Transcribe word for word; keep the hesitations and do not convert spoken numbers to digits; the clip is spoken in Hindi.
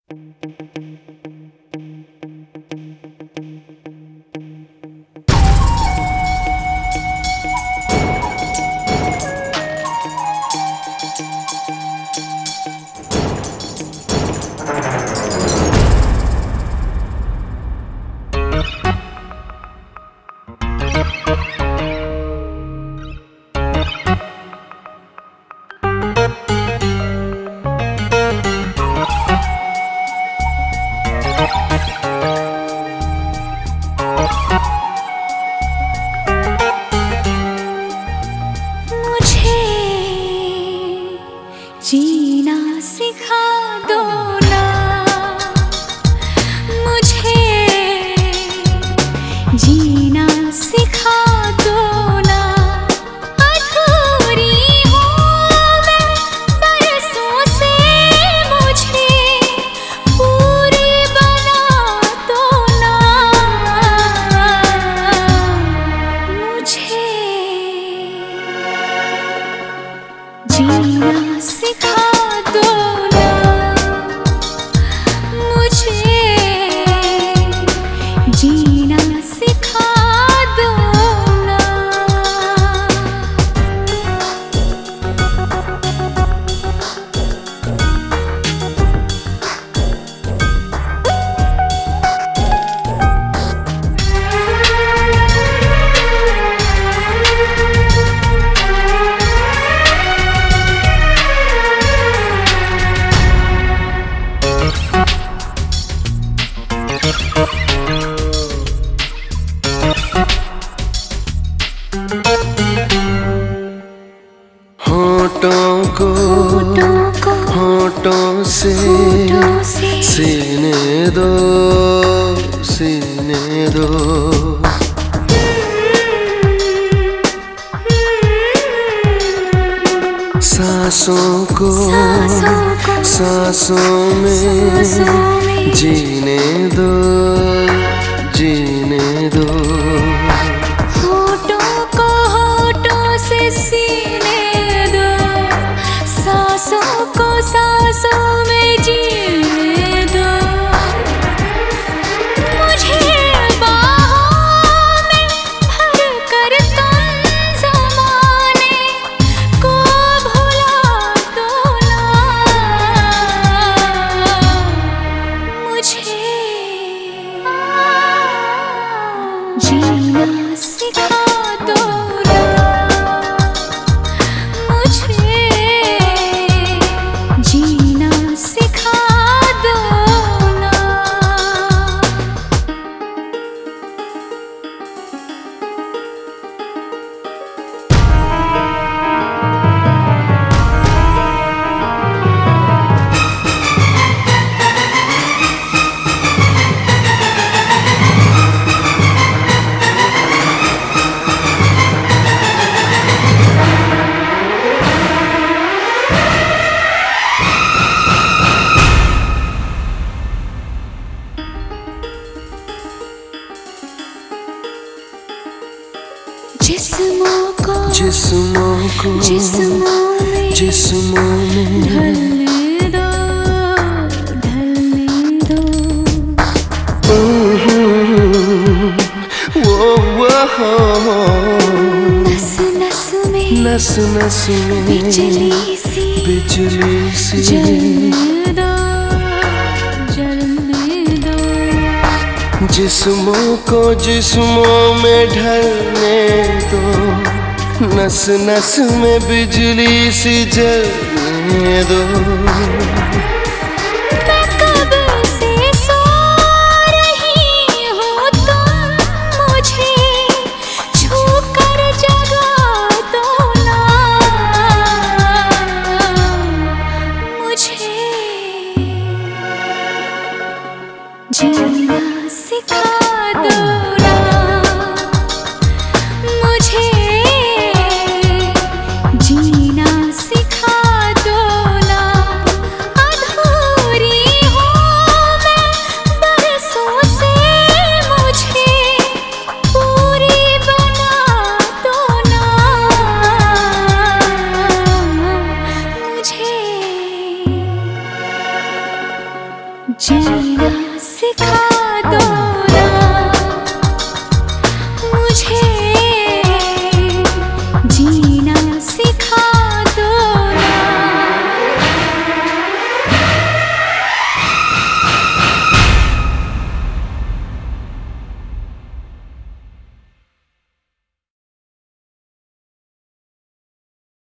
जीना सिखा दो ना मुझे, जीना सिखा दो ना। अधूरी हूँ मैं बरसों से, मुझे पूरी बना दो ना। मुझे जीना सिखा दो ना मुझे, जीना सिखा दो ना। होठों को होठों से सीने दो, सीने दो। सांसों को सांसों में जीने दो, जीने दो। होठों को होठों से सीने दो, सांसों को सांसों में जीने दो। मुझे बाहों में भर कर तुम ज़माने को भुला दो ना। मुझे जीना सिखा दो ना मुझे, जीना सिखा दो ना। जिस्मों को जिस्मों को जिस्मों में जिस्मों में ढलने दो, ढलने दो। वो वो नस नस में नस नस में बिजली सी बिजली सी जलने दो, जलने दो। जिस्मों को जिस्मों में ढलने दो, नस नस में बिजली सी जलने दो। मैं कब से सो रही हूँ, तुम मुझे छू कर जगा दो ना। मुझे जीना सिखा दो ना मुझे, जीना सिखा दो ना। अधूरी हूँ मैं बरसों से, मुझे पूरी बना दो ना। मुझे जीना सिखा दो।